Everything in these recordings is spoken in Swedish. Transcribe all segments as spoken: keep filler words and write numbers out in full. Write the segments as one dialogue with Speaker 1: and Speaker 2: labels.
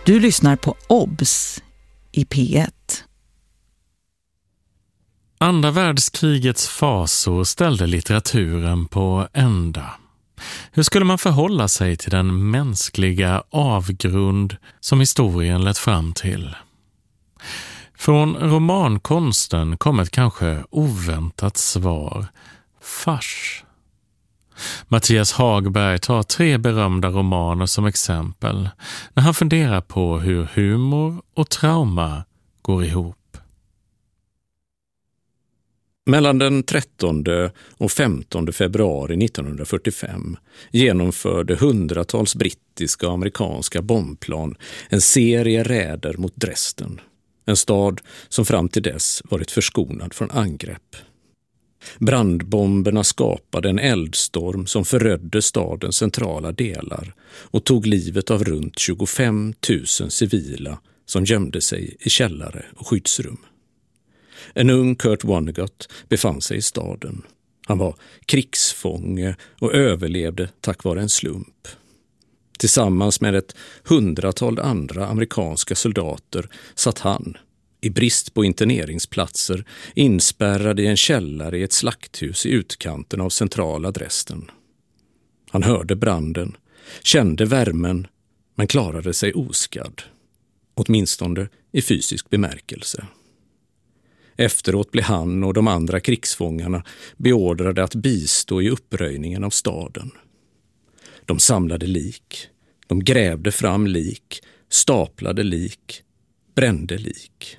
Speaker 1: Du lyssnar på Obs i P ett.
Speaker 2: Andra världskrigets fasor ställde litteraturen på ända. Hur skulle man förhålla sig till den mänskliga avgrund som historien lett fram till? Från romankonsten kom ett kanske oväntat svar. Fars. Mattias Hagberg tar tre berömda romaner som exempel när han funderar på hur humor och trauma går ihop.
Speaker 3: Mellan den trettonde och femtonde februari nittonhundrafyrtiofem genomförde hundratals brittiska och amerikanska bombplan en serie räder mot Dresden, en stad som fram till dess varit förskonad från angrepp. Brandbomberna skapade en eldstorm som förödde stadens centrala delar och tog livet av runt tjugofem tusen civila som gömde sig i källare och skyddsrum. En ung Kurt Vonnegut befann sig i staden. Han var krigsfånge och överlevde tack vare en slump. Tillsammans med ett hundratal andra amerikanska soldater satt han, i brist på interneringsplatser, inspärrad i en källare i ett slakthus i utkanten av centrala Dresden. Han hörde branden, kände värmen, men klarade sig oskadd, åtminstone i fysisk bemärkelse. Efteråt blev han och de andra krigsfångarna beordrade att bistå i uppröjningen av staden. De samlade lik, de grävde fram lik, staplade lik, brände lik.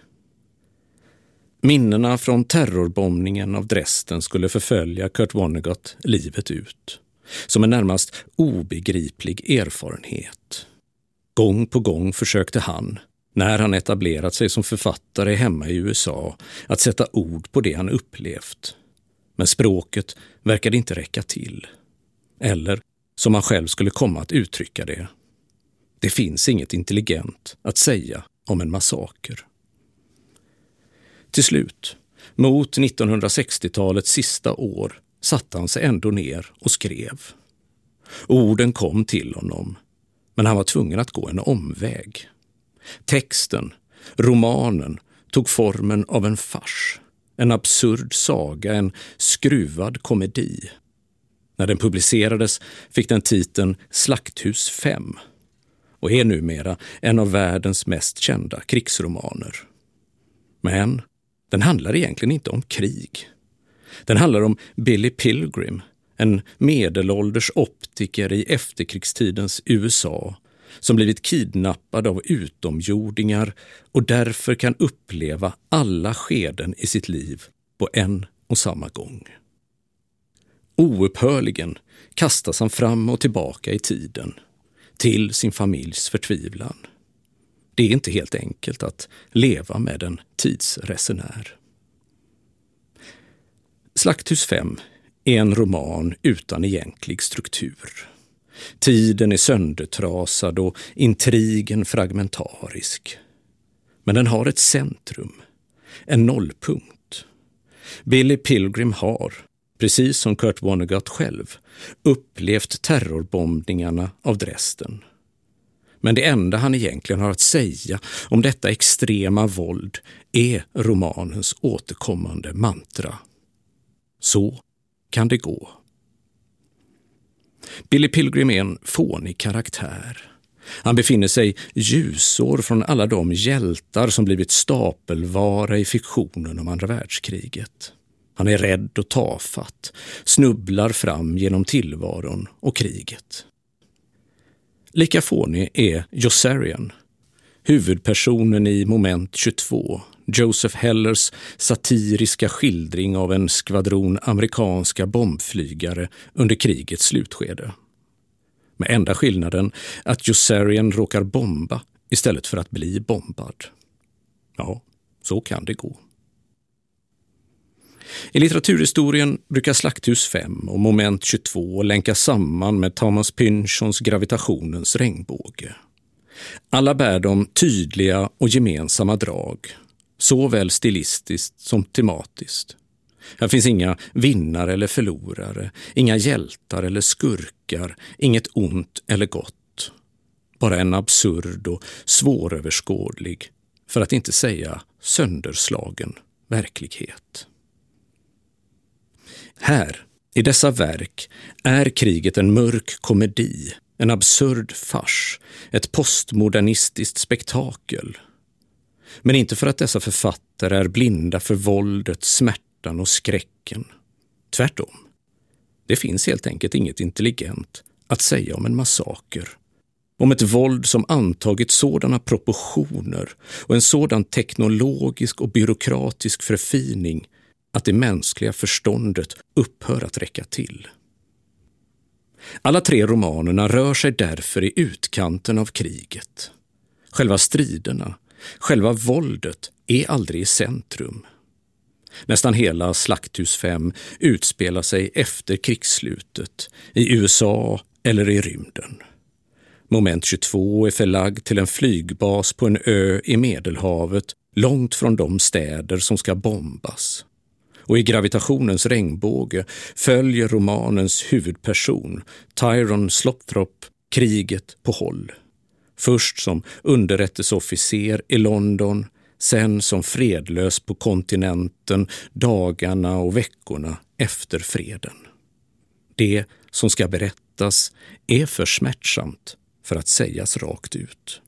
Speaker 3: Minnena från terrorbombningen av Dresden skulle förfölja Kurt Vonnegut livet ut, som en närmast obegriplig erfarenhet. Gång på gång försökte han, när han etablerat sig som författare hemma i U S A, att sätta ord på det han upplevt. Men språket verkade inte räcka till. Eller, som han själv skulle komma att uttrycka det, det finns inget intelligent att säga om en massaker. Till slut, mot nittonhundrasextiotalets sista år, satte han sig ändå ner och skrev. Orden kom till honom, men han var tvungen att gå en omväg. Texten, romanen, tog formen av en fars, en absurd saga, en skruvad komedi. När den publicerades fick den titeln Slakthus fem och är numera en av världens mest kända krigsromaner. Men den handlar egentligen inte om krig. Den handlar om Billy Pilgrim, en medelålders optiker i efterkrigstidens U S A som blivit kidnappad av utomjordingar och därför kan uppleva alla skeden i sitt liv på en och samma gång. Oupphörligen kastas han fram och tillbaka i tiden, till sin familjs förtvivlan. Det är inte helt enkelt att leva med en tidsresenär. Slakthus fem är en roman utan egentlig struktur. Tiden är söndertrasad och intrigen fragmentarisk. Men den har ett centrum, en nollpunkt. Billy Pilgrim har, precis som Kurt Vonnegut själv, upplevt terrorbombningarna av Dresden. Men det enda han egentligen har att säga om detta extrema våld är romanens återkommande mantra. Så kan det gå. Billy Pilgrim är en fånig karaktär. Han befinner sig ljusår från alla de hjältar som blivit stapelvara i fiktionen om andra världskriget. Han är rädd och tafatt, snubblar fram genom tillvaron och kriget. Lika fånig är Yossarian, huvudpersonen i Moment tjugotvå, Joseph Hellers satiriska skildring av en skvadron amerikanska bombflygare under krigets slutskede. Med enda skillnaden att Yossarian råkar bomba istället för att bli bombad. Ja, så kan det gå. I litteraturhistorien brukar Slakthus fem och Moment tjugotvå länkas samman med Thomas Pynchons Gravitationens regnbåge. Alla bär de tydliga och gemensamma drag, såväl stilistiskt som tematiskt. Här finns inga vinnare eller förlorare, inga hjältar eller skurkar, inget ont eller gott. bara en absurd och svåröverskådlig, för att inte säga sönderslagen, verklighet. Här, i dessa verk, är kriget en mörk komedi, en absurd fars, ett postmodernistiskt spektakel. Men inte för att dessa författare är blinda för våldet, smärtan och skräcken. Tvärtom. Det finns helt enkelt inget intelligent att säga om en massaker. Om ett våld som antagit sådana proportioner och en sådan teknologisk och byråkratisk förfining att det mänskliga förståndet upphör att räcka till. Alla tre romanerna rör sig därför i utkanten av kriget. Själva striderna, själva våldet är aldrig i centrum. Nästan hela Slakthus fem utspelar sig efter krigsslutet, i U S A eller i rymden. Moment tjugotvå är förlagd till en flygbas på en ö i Medelhavet, långt från de städer som ska bombas. Och i Gravitationens regnbåge följer romanens huvudperson, Tyrone Slopthrop, kriget på håll. Först som underrättelseofficer i London, sen som fredlös på kontinenten dagarna och veckorna efter freden. Det som ska berättas är för smärtsamt för att sägas rakt ut.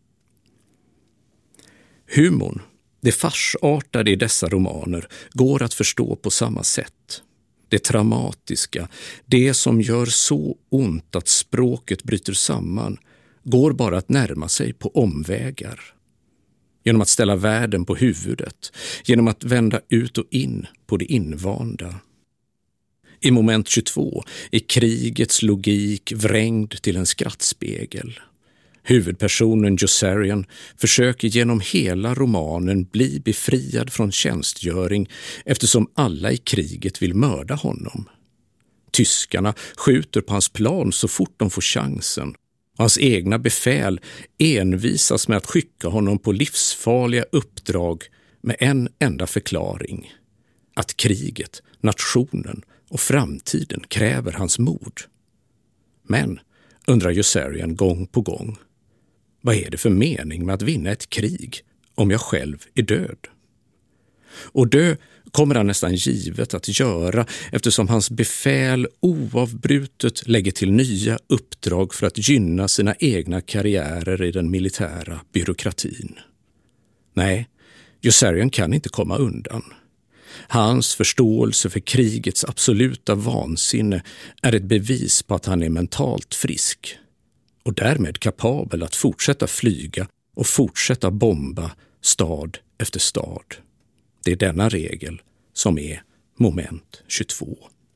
Speaker 3: Humorn, det farsartade i dessa romaner, går att förstå på samma sätt. Det traumatiska, det som gör så ont att språket bryter samman, går bara att närma sig på omvägar. Genom att ställa världen på huvudet, genom att vända ut och in på det invanda. I moment tjugotvå är krigets logik vrängd till en skrattspegel. Huvudpersonen Yossarian försöker genom hela romanen bli befriad från tjänstgöring eftersom alla i kriget vill mörda honom. Tyskarna skjuter på hans plan så fort de får chansen. Hans egna befäl envisas med att skicka honom på livsfarliga uppdrag med en enda förklaring. Att kriget, nationen och framtiden kräver hans mod. Men, undrar Yossarian gång på gång, vad är det för mening med att vinna ett krig om jag själv är död? Och dö kommer han nästan givet att göra eftersom hans befäl oavbrutet lägger till nya uppdrag för att gynna sina egna karriärer i den militära byråkratin. Nej, Yossarian kan inte komma undan. Hans förståelse för krigets absoluta vansinne är ett bevis på att han är mentalt frisk och därmed kapabel att fortsätta flyga och fortsätta bomba stad efter stad. Det är denna regel som är moment tjugotvå.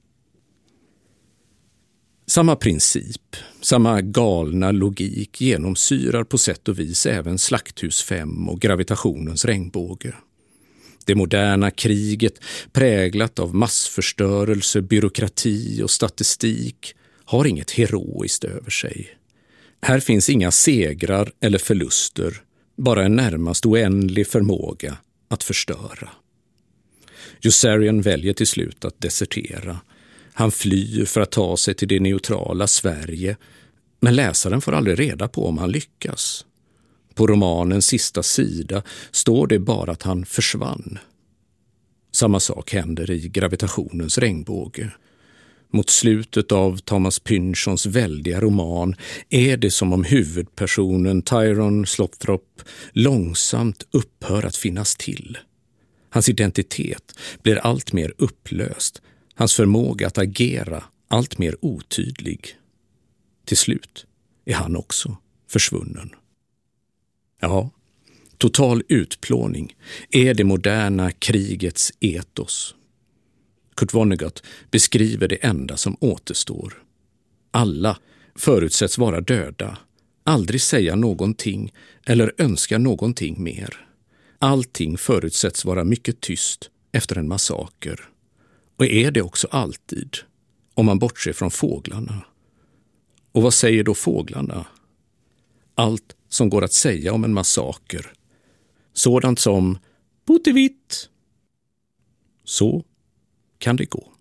Speaker 3: Samma princip, samma galna logik genomsyrar på sätt och vis även Slakthus fem och Gravitationens regnbåge. Det moderna kriget, präglat av massförstörelse, byråkrati och statistik, har inget heroiskt över sig. Här finns inga segrar eller förluster, bara en närmast oändlig förmåga att förstöra. Yossarian väljer till slut att desertera. Han flyr för att ta sig till det neutrala Sverige, men läsaren får aldrig reda på om han lyckas. På romanens sista sida står det bara att han försvann. Samma sak händer i Gravitationens regnbåge. Mot slutet av Thomas Pynchons väldiga roman är det som om huvudpersonen Tyrone Slopthrop långsamt upphör att finnas till. Hans identitet blir allt mer upplöst, hans förmåga att agera allt mer otydlig. Till slut är han också försvunnen. Ja, total utplåning är det moderna krigets etos. Kurt Vonnegut beskriver det enda som återstår. Alla förutsätts vara döda, aldrig säga någonting eller önska någonting mer. Allting förutsätts vara mycket tyst efter en massaker. Och är det också alltid, om man bortser från fåglarna. Och vad säger då fåglarna? Allt som går att säga om en massaker. Sådant som puttevitt. Så kan det gå.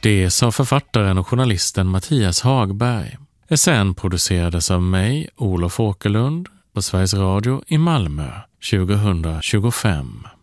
Speaker 2: Det sa författaren och journalisten Mattias Hagberg. Essän producerades av mig, Olof Åkerlund, på Sveriges Radio i Malmö tjugohundratjugofem.